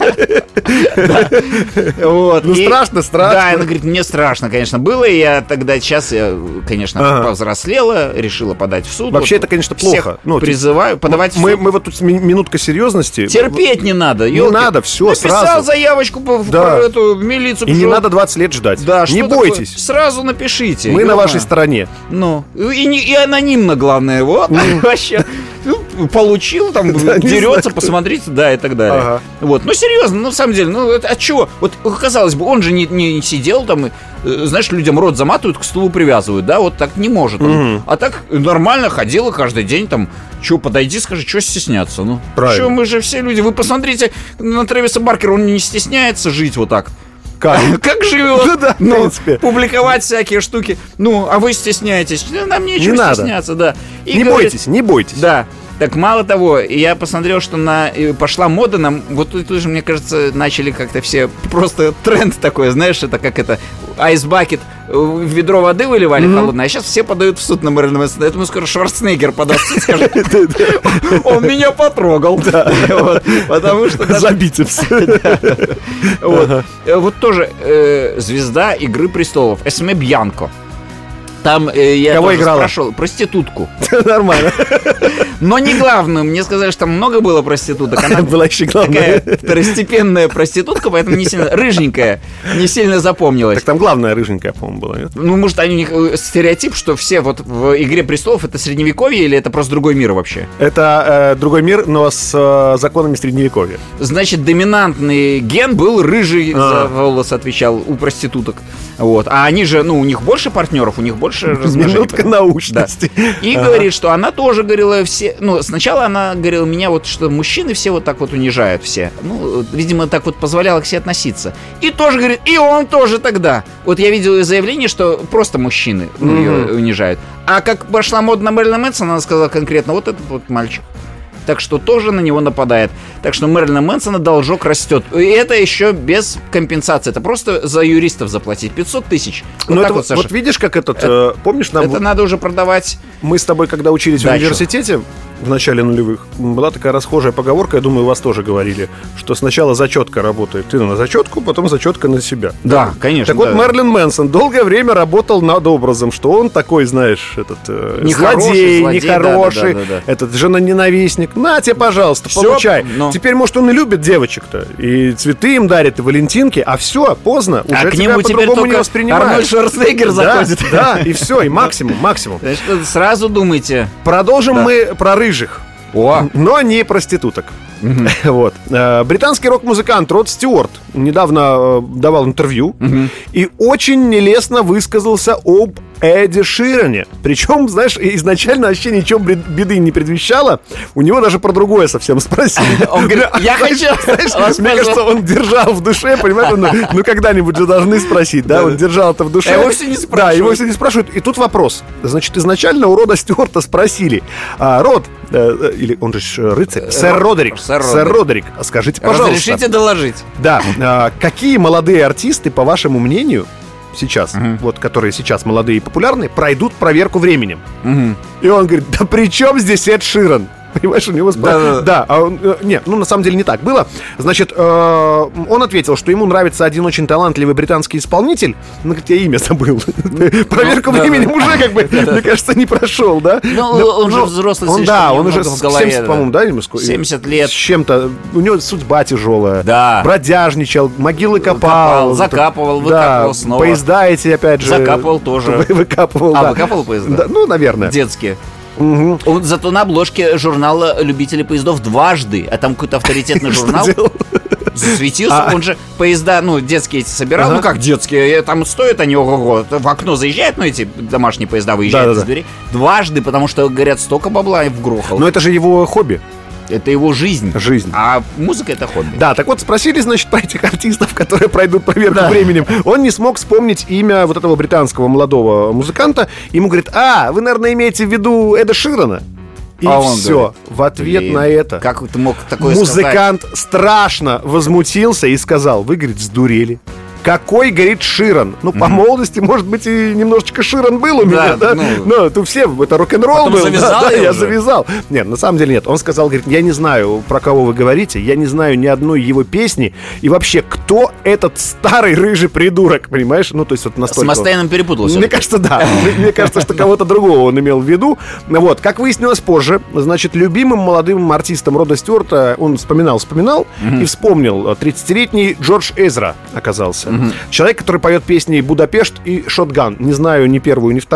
Вот. Ну, страшно. Да, она говорит, мне страшно, конечно, было, и я тогда, сейчас я, конечно, повзрослела, решила подать в суд. Вообще, это, конечно, плохо. Всех призываю подавать в суд. Мы вот тут минутка серьезности. Терпеть не надо. Не надо, все, написал сразу. заявочку в милицию. И не пришел. надо 20 лет ждать. Да, не что бойтесь. такое? Сразу напишите. Мы на ё-моё. вашей стороне. Ну, и анонимно, главное, вот, вообще. получил, там, дерется, посмотрите, да, и так далее. Ага. Вот, ну, серьезно, ну, на самом деле, ну, это от чего? Вот, казалось бы, он же не сидел там, и, знаешь, людям рот заматывают, к стулу привязывают, да, вот так не может он. А так нормально ходил и каждый день там, что, подойди, скажи, что стесняться, ну. Правильно. Что, мы же все люди, вы посмотрите на Трэвиса Баркера, он не стесняется жить вот так. Как живет? Да, в принципе. Публиковать всякие штуки. Ну, а вы стесняетесь. Нам нечего Не надо. стесняться, да. И Не говорит, бойтесь, не бойтесь. Да. Так мало того, я посмотрел, что пошла мода нам. Вот тут уже, мне кажется, начали как-то все. Просто тренд такой, знаешь, это как это. Айсбакет в ведро воды выливали холодное, а сейчас все подают в суд на Мэрилина Мэнсона. Я думаю, скоро Шварценеггер подаст и скажет: он меня потрогал. Потому что... За бицепс. Вот тоже звезда «Игры престолов» Эсме Бьянко. Там я Кого тоже играла? спрашивал проститутку. Нормально. Но не главную. Мне сказали, что там много было проституток. Она Была еще главная. такая второстепенная проститутка, поэтому не сильно рыженькая, не сильно запомнилась. Так там главная рыженькая, по-моему, была, нет? Ну, может, у них стереотип, что все вот в «Игре престолов» это средневековье или это просто другой мир вообще? Это другой мир, но с законами средневековья. Значит, доминантный ген был рыжий, за волосы отвечал у проституток. Вот. А они же, ну, у них больше партнеров, у них больше размножения. Минутка научности. Да. И говорит, что она тоже говорила все... Ну, сначала она говорила меня вот, что мужчины все вот так вот унижают все. Ну, видимо, так вот позволяло к себе относиться. И тоже говорит, и он тоже тогда. Вот я видел заявление, что просто мужчины ее унижают. А как пошла мода на Мэрилина Мэнсона, она сказала конкретно, вот этот вот мальчик. Так что тоже на него нападает. Так что Мэрилина Мэнсона должок растет. И это еще без компенсации. Это просто за юристов заплатить. 500 тысяч. Вот Ну, так это вот, Саша. вот видишь, как помнишь, нам... Это надо уже продавать. Мы с тобой, когда учились Дачу. в университете, в начале нулевых, была такая расхожая поговорка, я думаю, у вас тоже говорили, что сначала зачетка работает. Ты на зачетку, потом зачетка на себя. Да, конечно. Так вот, да. Мэрилин Мэнсон долгое время работал над образом, что он такой, знаешь, этот Нехороший, злодей, нехороший, да. этот женоненавистник. На тебе, пожалуйста, Всё, получай. ну. Теперь, может, он и любит девочек-то, и цветы им дарит, и валентинки, а все, поздно, А уже к тебя нему теперь по-другому не только воспринимают. Арнольд Шварценеггер заходит. Да, и все, и максимум. Значит, сразу думайте. Продолжим мы про рыжих. О, Но не проституток. Вот. Британский рок-музыкант Род Стюарт недавно давал интервью и очень нелестно высказался об Эдди Ширане. Причем, знаешь, изначально вообще ничего беды не предвещало. У него даже про другое совсем спросили. Он говорит, я хочу. Мне кажется, он держал в душе, понимаешь, ну когда-нибудь же должны спросить, да? Он держал это в душе. А его все не спрашивают. Да, его все не спрашивают. И тут вопрос. Значит, изначально у Рода Стюарта спросили: Род, или он же рыцарь, сэр Родерик. Сэр Родерик, скажите, пожалуйста. Разрешите доложить. Да, какие молодые артисты, по вашему мнению, сейчас, вот которые сейчас молодые и популярные, пройдут проверку временем? И он говорит: да при чем здесь Эд Ширан? Понимаешь, у него спрашивают. Да, а он, нет, ну на самом деле не так было. Значит, он ответил, что ему нравится один очень талантливый британский исполнитель. Ну, говорит, я имя забыл. Проверку временем уже, как бы, мне кажется, не прошел, да? Ну, он же взрослый слишком. Да, он уже в голове, 70, по-моему, да? 70 лет. С чем-то. У него судьба тяжелая. Да. Бродяжничал, могилы копал. Закапывал, выкапывал снова. Поезда эти, опять же. Закапывал тоже. Выкапывал, да. Выкапывал поезда? Ну, наверное. Детские. Он зато на обложке журнала любителей поездов дважды, а там какой-то авторитетный журнал засветился. Он же поезда, ну, детские эти собирал. Ну, как детские? Там стоят они, ого-го. В окно заезжают, ну, эти домашние поезда выезжают из двери. Дважды, потому что, говорят, столько бабла вгрохал. Но это же его хобби. Это его жизнь. А музыка — это хобби. Да, так вот, спросили, значит, про этих артистов, которые пройдут проверку временем. Он не смог вспомнить имя вот этого британского молодого музыканта. Ему говорит: вы, наверное, имеете в виду Эда Ширана? И все. Говорит, в ответ на это как ты мог такое музыкант страшно возмутился и сказал: вы, говорит, сдурели. Какой, говорит, Ширан? Ну, по молодости, может быть, и немножечко Ширан был у меня, да? Ну, то все, это рок-н-ролл был. Да, я завязал. Нет, на самом деле нет. Он сказал, говорит: я не знаю, про кого вы говорите, я не знаю ни одной его песни. И вообще, кто этот старый рыжий придурок, понимаешь? Ну, то есть вот настолько... С Мастейном перепутался. Мне кажется, да. Мне кажется, что кого-то другого он имел в виду. Вот, как выяснилось позже, значит, любимым молодым артистом Рода Стюарта он вспоминал и вспомнил 30-летний Джордж Эзра оказался. Человек, который поет песни «Будапешт» и «Шотган». Не знаю ни первую, ни вторую.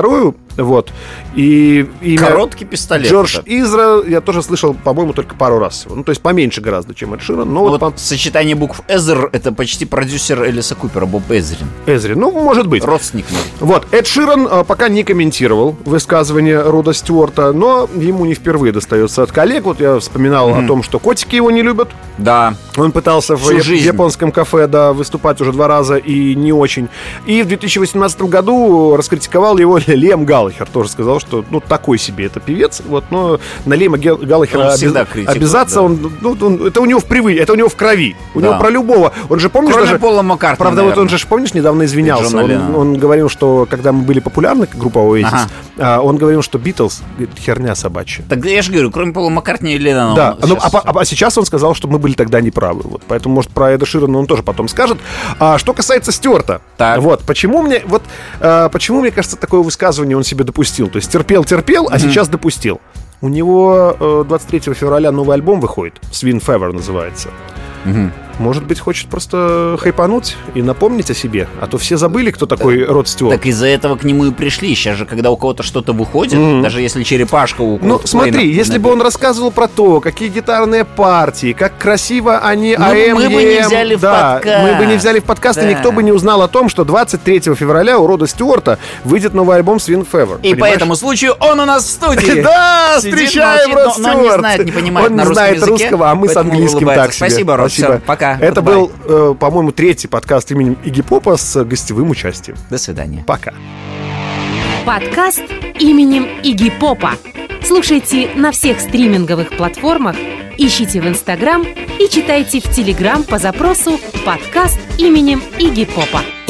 Вот. И имя Короткий пистолет. Джордж Израэль я тоже слышал, по-моему, только пару раз всего. Ну, то есть поменьше гораздо, чем Эд Ширан. Но вот сочетание букв Эзер — это почти продюсер Элиса Купера, Боб Эзрин. Эзрин, ну, может быть. Родственник. Вот, Эд Ширан пока не комментировал высказывание Рода Стюарта, но ему не впервые достается от коллег. Вот я вспоминал о том, что котики его не любят. Да. Он пытался в японском кафе, да, выступать уже 2 раза и не очень. И в 2018 году раскритиковал его Лиам Галлахер. Тоже сказал, что, ну, такой себе это певец. Вот, но на Лиама Галлахера обязаться, да. Это у него это у него в крови. У него про любого. Он же, помнишь, кроме даже Пола Маккартни, правда, вот он же, помнишь, недавно извинялся. Он говорил, что когда мы были популярны, группа Oasis, он говорил, что Битлз херня собачья. Так я же говорю, кроме Пола Маккартни и Леннона. Да, а сейчас он сказал, что мы были тогда неправы. Вот, поэтому, может, про Эда Ширана он тоже потом скажет. Что касается Стюарта, вот, почему мне кажется, такое высказывание он себе допустил? То есть терпел, а сейчас допустил. У него 23 февраля новый альбом выходит, Swing Fever называется. Может быть, хочет просто хайпануть и напомнить о себе. А то все забыли, кто такой Род Стюарт. Так из-за этого к нему и пришли. Сейчас же, когда у кого-то что-то выходит, даже если черепашка у кого-то... Ну, смотри, если бы он рассказывал про то, какие гитарные партии, как красиво они АМ, мы бы не взяли в подкаст. Мы бы не взяли в подкаст, и никто бы не узнал о том, что 23 февраля у Рода Стюарта выйдет новый альбом Swing Fever. И по этому случаю он у нас в студии. Да, встречаем Род Стюарт. Но он не знает, не понимает на русском языке. Он не знает русского, а мы с английским так себе. Спасибо, Род. Пока. Это был, по-моему, 3-й подкаст именем Игги Попа с гостевым участием. До свидания. Пока. Подкаст именем Игги Попа. Слушайте на всех стриминговых платформах, ищите в Инстаграм и читайте в Телеграм по запросу «Подкаст именем Игги Попа».